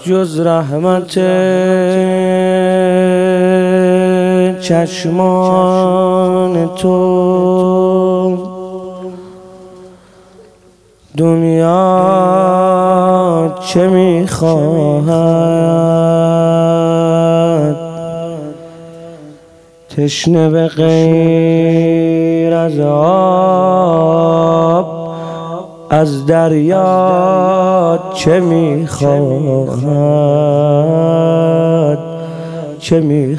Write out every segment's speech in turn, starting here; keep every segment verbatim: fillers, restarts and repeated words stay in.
جز رحمت چشمان تو دنیا چه میخواهد؟ تشنه به غیر از آب از دریا چه میخواهد؟ چه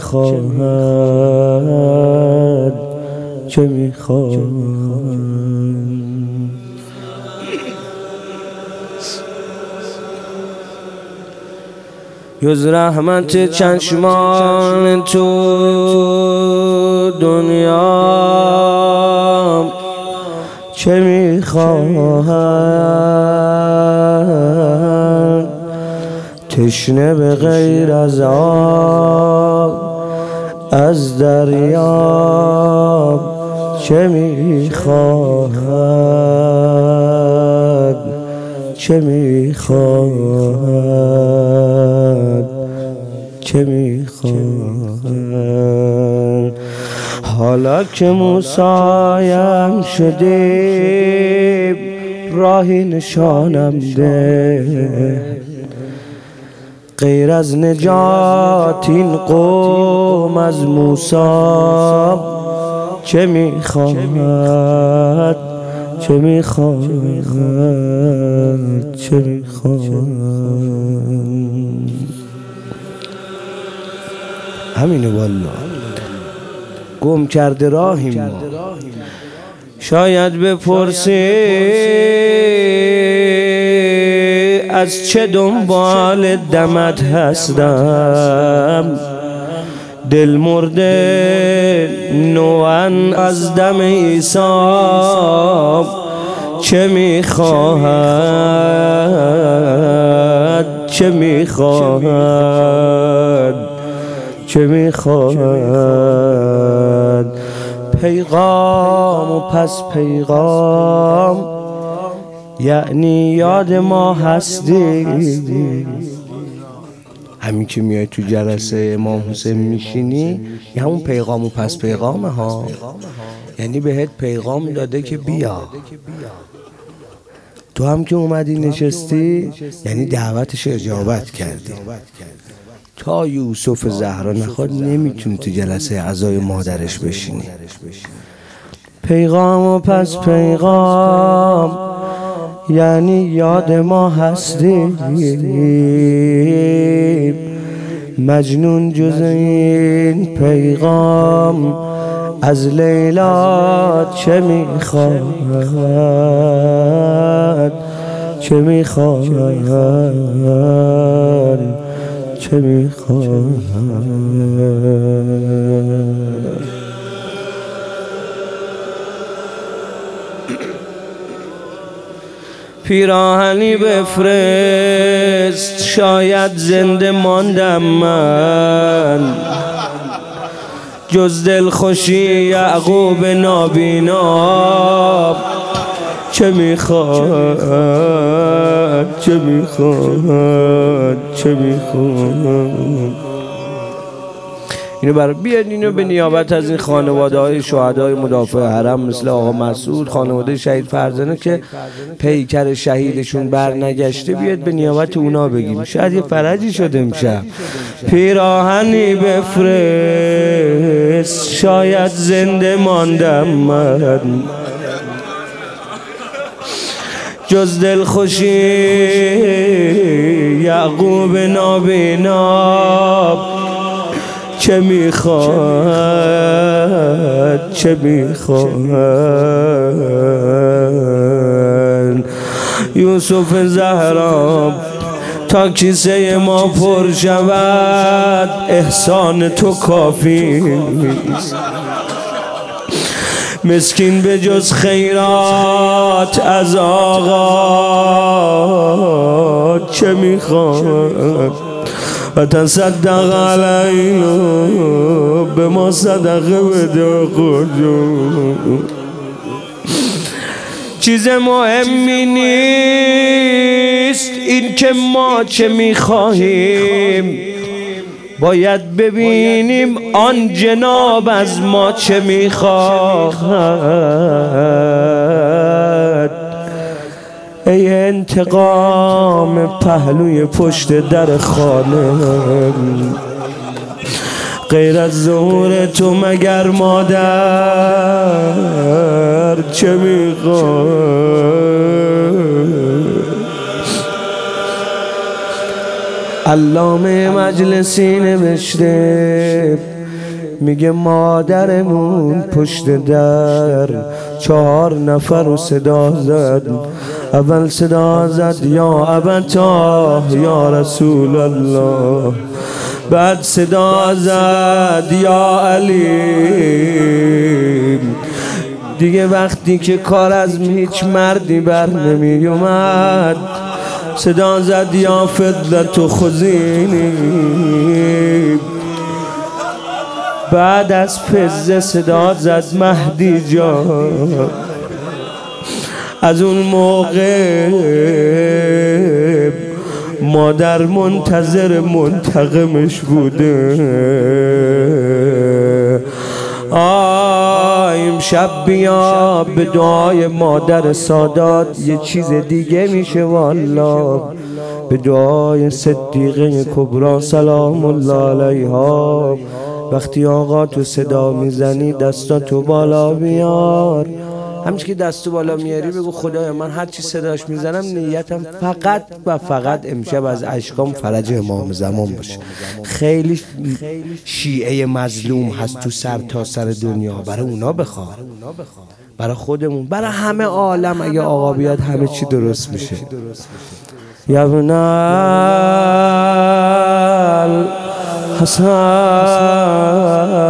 میخواهد؟ چه میخواهد؟ جز رحمت چشمان تو دنیا چه میخواهد؟ تشنه به غیر از آب از دریا چه میخواهد؟ چه میخواهد؟ چه میخواهد؟ حالا که موسایم شده راهی نشانم ده، غیر از نجات این قوم از موسی چه میخواهد؟ چه میخواهد؟ چه میخواهد؟ همینه والله، گم کرده راهیم ما. شاید بپرسی از چه دنبال دمت هستم، دل مرده نوان از دم عیسی چه میخواهد؟ چه میخواهد؟ چه میخواهد؟ پیغام و پس پیغام، یعنی یاد ما هستی. همین که میای تو جلسه امام حسین میشینی یه همون پیغام و پس پیغامه ها، یعنی بهت پیغام داده که بیا. تو هم که اومدی نشستی یعنی دعوتش اجابت کردی. تا یوسف زهرا نخواد نمیتونی تو جلسه عزای مادرش بشینی. پیغام و پس پیغام، یعنی یاد ما هستی. مجنون جز این پیغام از لیلا چه میخواهد؟ چه میخواهد؟ چه میخواهد؟ پیراهنی بفرست شاید زنده ماندم من، جز دلخوشی یعقوب نابینا چه میخواد؟ چه میخواد؟ چه میخواد؟ اینو برای بیاد اینو به نیابت از این خانواده های شهدای مدافع حرم مثل آقا مسعود، خانواده شهید فرزانه که پیکر شهیدشون برنگشته، بیاد به نیابت اونا بگیم، شاید یه فرجی شده امشب. پیراهنی بفرست شاید زنده ماندم من، جز دلخوشی یعقوب نابینا چه میخواد؟ چه میخواد؟ یوسف زهرا تا کیسه ما پر شود احسان تو کافی، مسکین به جز خیرات از آقا چه میخواد؟ و تصدق علینا به ما صدقه بده خودجو. چیز مهمی نیست این که ما چه میخواهیم باید ببینیم آن جناب از ما چه میخواهد. ای انتقام پهلوی پشت در خانه، غیر از ظهور تو مگر مادر چه میخواد؟ علامه مجلسی نوشته میگه مادرمون پشت در چهار نفر رو صدا زد. اول صدا زد یا ابتا یا رسول الله، بعد صدا زد یا علی. دیگه وقتی که کار از هیچ مردی بر نمی اومد صدا زد یا فضلت و خزینی. بعد از فضه صدا زد مهدی جان. از اون موقع مادر منتظر منتقمش بوده. آه امشب بیا به دعای مادر سادات یه چیز دیگه میشه والله، به دعای صدیقه کبرا سلام الله علیها. وقتی آقا تو صدا میزنی دستاتو بالا بیار، همچه که دستو بالا میاری بگو خدایا من هر چی صداش میزنم نیتم فقط و فقط امشب از اشکام فرج امام زمان باشه. خیلی شیعه مظلوم هست تو سر تا سر دنیا، برای اونا بخواه، برای خودمون، برای همه عالم. اگه آقا بیاد همه چی درست میشه. یبنال حسن